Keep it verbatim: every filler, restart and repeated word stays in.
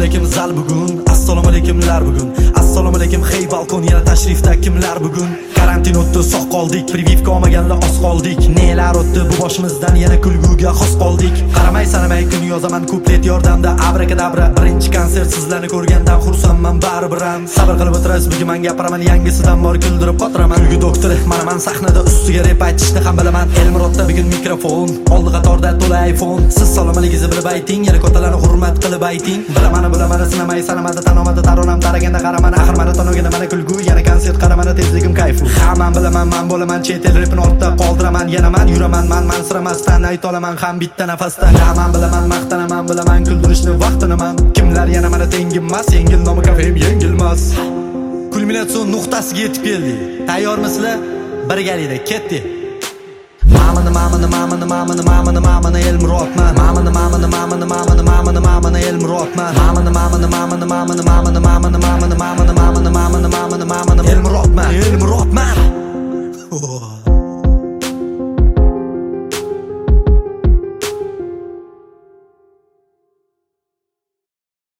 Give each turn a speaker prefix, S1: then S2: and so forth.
S1: alaykum zal bugun, assalomu alaykumlar bugun, assalomu alaykum hey balkon, yana tashrifda kimlar bugun? Karantin o'tdi, sog' qoldik, privivka olmaganlar oz qoldik. Nelar o'tdi bu boshimizdan, yana kulguga xos qoldik. Qaramay sanamay kun yozaman kuplet yordamda, abrakadabra. Birinchi konsert sizlarni ko'rgandan xursandman baribir-ham. Sabr qilib o'tirasiz, bugun men gapiraman, yangisidan bor kuldirib qotiraman. Kulgu doktori, mana men sahnada ustiga rep aytishni ham bilaman. Elmurodda bugun mikrofon, oldi qatorda to'la iPhone. Siz salomatligingizni bilib ayting, yana ko'talarni hurmat qilib ayting. Bilaman, bilaman, sinamay sanamada tanomada taronam taraganda qaraman, axir mana tanoganda mana kulgu, yana konsert qaramada tezligim kayfu. Hamman bilaman, men bo'laman, chet el repini ortda qoldiraman, yana men yuraman, men mansiramasdan ayta olaman ham bitta nafasda. Men bilaman, maqtanaman, bilaman, kuldirishni vaqtinaman. Kimlar yana mana tengimmas, yengil nomi kafem yengilmas. Kulminatsion nuqtasiga yetib keldik. Tayyormisizlar? Birgalikda ketdik. Mamani mamani mamani mamani mamani mamani Elmurodman. Mamani mamani mamani mamani mamani mamani Elmurodman. Mamani mamani mamani mamani mamani mamani mamani mamani mamani mamani mamani